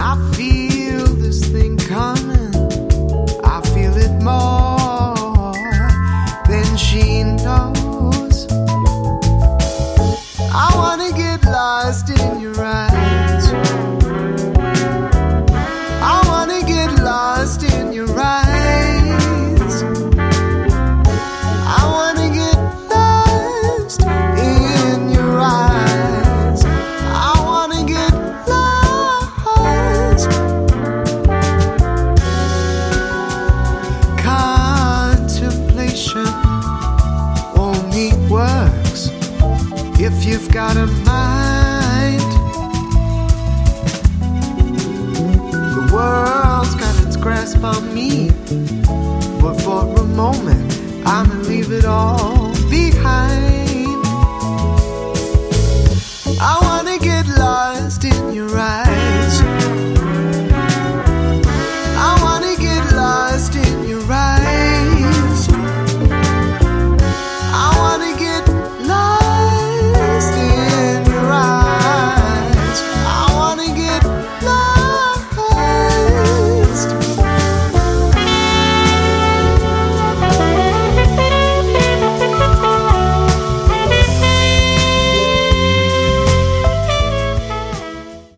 I feel this thing coming. I feel it more than she knows. I wanna get lost in your eyes. I wanna get lost in your eyes. I wanna get lost in your eyes. I wanna get lost. Contemplation only works if you've got a mind. The world's got its grasp on me, but for a moment I'ma leave it all behind.